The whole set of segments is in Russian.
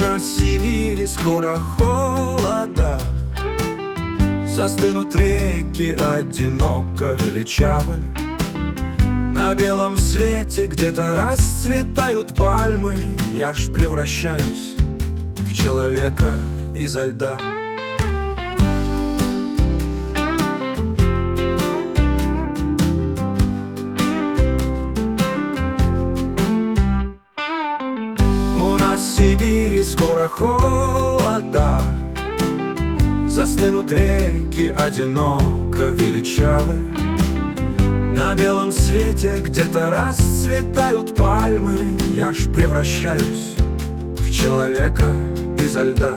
нас Сибири скоро холода, застынут реки одиноко величавы. На белом свете где-то расцветают пальмы. Я ж превращаюсь в человека изо льда. У нас в Сибири скоро холода, застынут реки одиноко величавы. На белом свете где-то расцветают пальмы. Я ж превращаюсь в человека изо льда.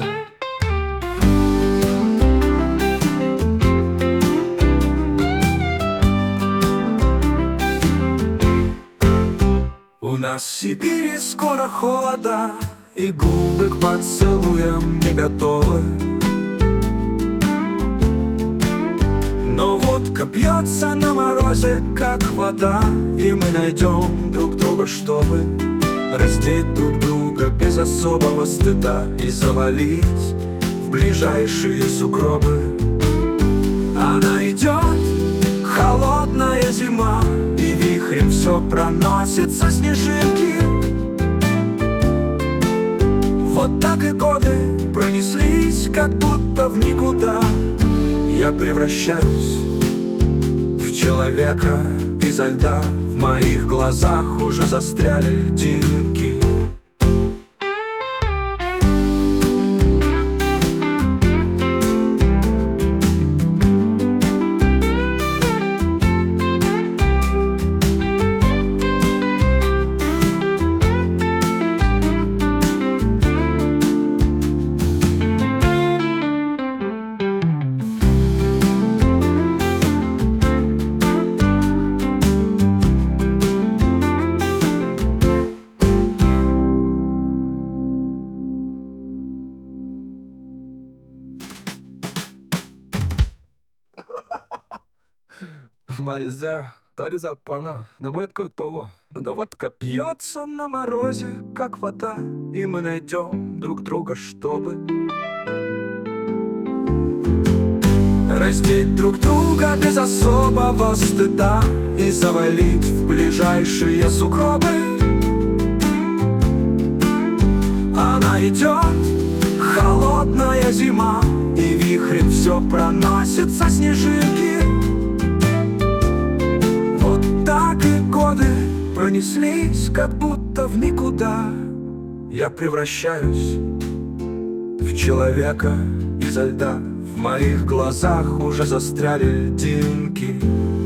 У нас в Сибири скоро холода, и губы к поцелуям не готовы. Но водка пьется на морозе, как вода, и мы найдем друг друга, чтобы раздеть друг друга без особого стыда и завалить в ближайшие сугробы. Она идет, холодная зима, и вихрем все проносятся снежинки. Вот так и годы пронеслись, как будто в никуда. Я превращаюсь в человека изо льда. В моих глазах уже застряли льдинки. Мальза, тари запана, на водку того. Да водка пьется на морозе, как вода, и мы найдем друг друга, чтобы раздеть друг друга без особого стыда и завалить в ближайшие сугробы. Она идет, холодная зима, и вихрем все проносятся снежинки. Так и годы пронеслись, как будто в никуда. Я превращаюсь в человека изо льда. В моих глазах уже застряли льдинки.